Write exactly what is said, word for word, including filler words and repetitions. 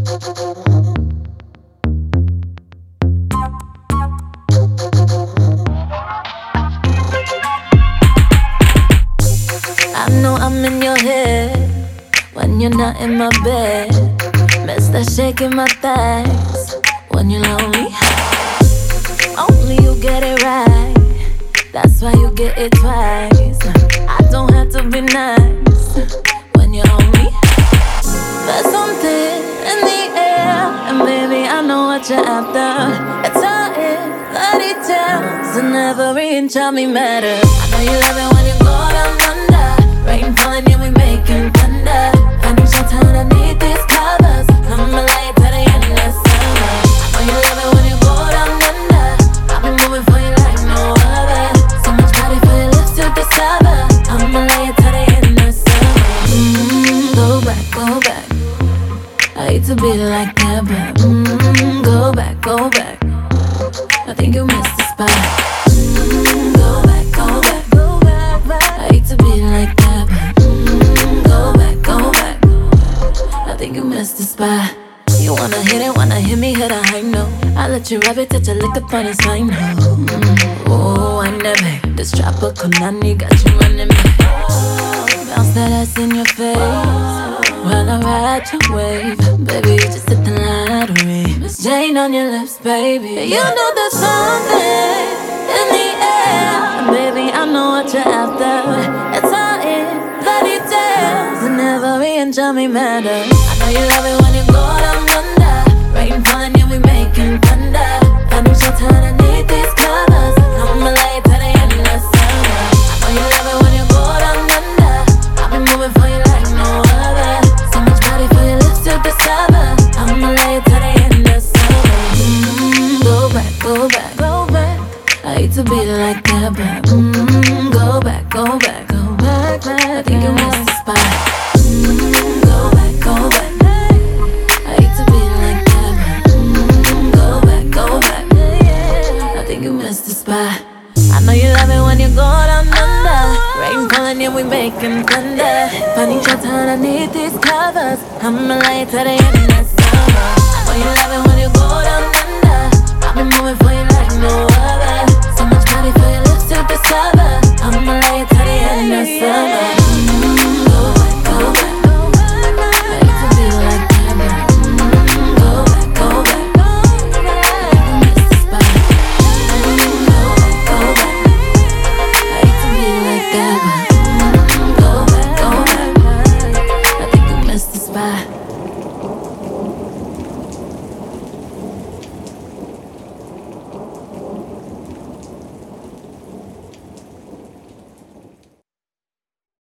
I know I'm in your head when you're not in my bed. Miss that shake in my thighs when you're lonely. Only you get it right, that's why you get it twice. I don't have to be nice when you're on me. There's something in the air, and baby, I know what you're after. It's all in the details, and every inch of me matters. I know you love it when you go down under. Rain falling and we making thunder. Finding shelter underneath these covers. I'ma lay to the end of summer. I know you love it when you go down under. I've been moving for you like no other. So much body for your lips to discover. I'ma lay to the end of summer. Mm, go back, go back. I hate to be like that, but mm, go back, go back. I think you missed the spot. Mm, go back, go back, go back, back. I hate to be like that, but mm, go back, go back. I think you missed the spot. You wanna hit it, wanna hit me, hit a high note. I let you rub it, touch a lick up on his fine note. Mm, oh, I never. This chopper Konani got you running back. Bounce that ass in your face while I ride your wave. Baby, you just hit the lottery. Miss Jane on your lips, baby. You know there's something in the air, and baby, I know what you're after. It's all in the details, and every inch of me matters. I know you love it when you go down under. Rain falling and we making thunder. Finding shelter underneath these covers. I'ma lay to the end of summer. I know you love it when you go down under. I've been moving for you like no other. So much body for your lips to discover. I'ma lay to the end of summer. Mm, go back, go back, go back. I hate to be like that, but mm, go back, go back, go back, back. I think you missed the spot. Mm, go back, go back. I hate to be like that, but mm, go back, go back. I think you missed the spot. I know you love it when you go down under. Rain falling and we making thunder. Finding shelter underneath these covers. I'ma lay to the end of summer. I know you love it when you go down under. I've been moving for you like no